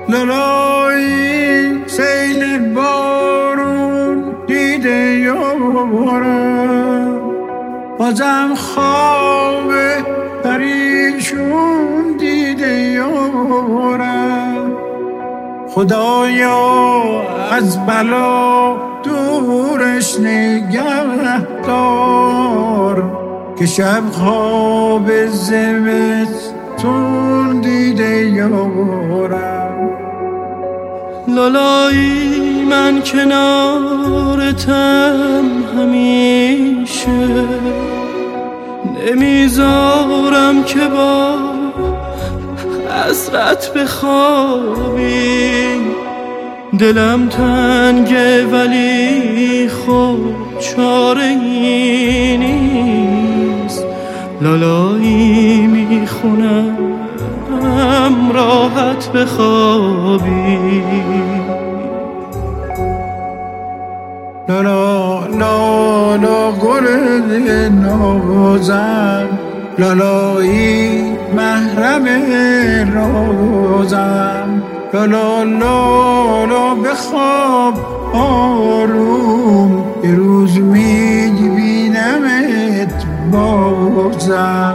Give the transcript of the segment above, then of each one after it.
لالایی سیل بارون دیده یارم، بازم خواب پریشون دیده یارم. خدایا از بلا دورش نگه دار، که شب خواب زمستون دیده یارم. لالایی من کنارتم همیشه، نمیذارم که با حسرت بخوابی. دلم تنگه ولی خب چاره ای نیست، لالایی میخونم راحت بخوابی. لالا لالا گل نازم، لالایی محرم رازم. لالا لالا بخواب آروم، یه روز میبینمت بازم.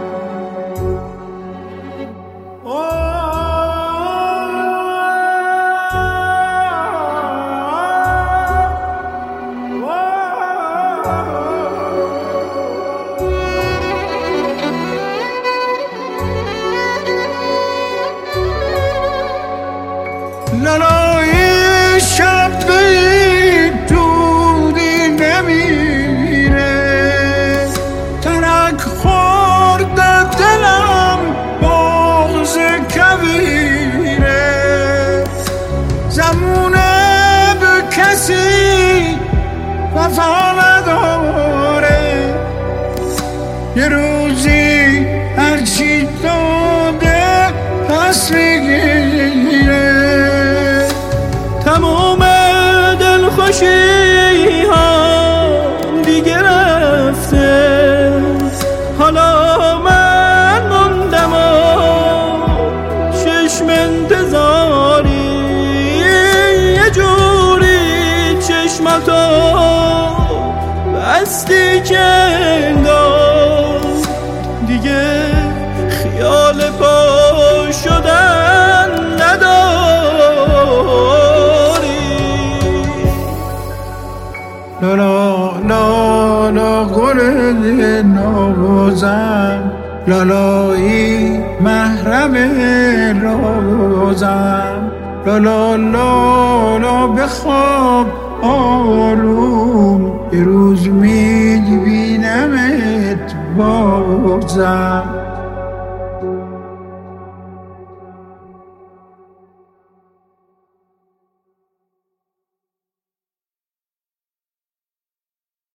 لالایی شب دودی نمیره، ترک خورده دلم بغض کبیره. زمونه به کسی وفا نداره، یه روزی هرچی داده پس میگیره. تموم دلخوشی ها دیگه رفته، حالا من موندم و چشم انتظاری. یه جوری چشماتو بستی که انگار دیگه خیال پا شدن نداری. لالا لالا گل نازم، لالایی محرم رازم. لالا لالا بخواب آروم، یه روز میبینمت بازم.